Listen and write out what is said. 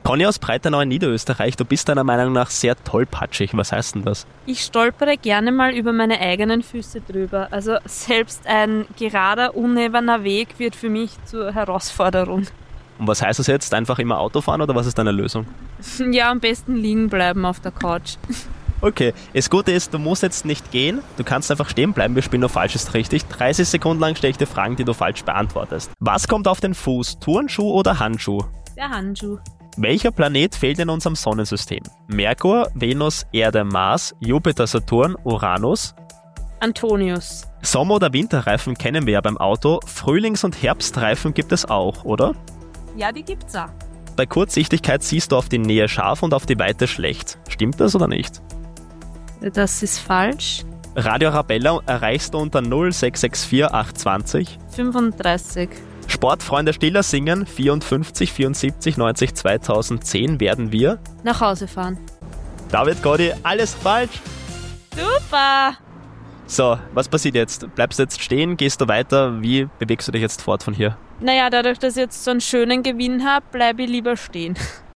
Conny aus Breitenau in Niederösterreich, du bist deiner Meinung nach sehr tollpatschig. Was heißt denn das? Ich stolpere gerne mal über meine eigenen Füße drüber. Also selbst ein gerader, unebener Weg wird für mich zur Herausforderung. Und was heißt das jetzt? Einfach immer Auto fahren oder was ist deine Lösung? Ja, am besten liegen bleiben auf der Couch. Okay, das Gute ist, du musst jetzt nicht gehen, du kannst einfach stehen bleiben, wir spielen nur falsch ist richtig. 30 Sekunden lang stelle ich dir Fragen, die du falsch beantwortest. Was kommt auf den Fuß, Turnschuh oder Handschuh? Der Handschuh. Welcher Planet fehlt in unserem Sonnensystem? Merkur, Venus, Erde, Mars, Jupiter, Saturn, Uranus? Antonius. Sommer- oder Winterreifen kennen wir ja beim Auto, Frühlings- und Herbstreifen gibt es auch, oder? Ja, die gibt's auch. Bei Kurzsichtigkeit siehst du auf die Nähe scharf und auf die Weite schlecht. Stimmt das oder nicht? Das ist falsch. Radio Arabella erreichst du unter 0664 820. 35. Sportfreunde Stiller singen 54, 74, 90, 2010 werden wir. Nach Hause fahren. David Gotti, alles falsch. Super! So, was passiert jetzt? Bleibst du jetzt stehen? Gehst du weiter? Wie bewegst du dich jetzt fort von hier? Naja, dadurch, dass ich jetzt so einen schönen Gewinn habe, bleibe ich lieber stehen.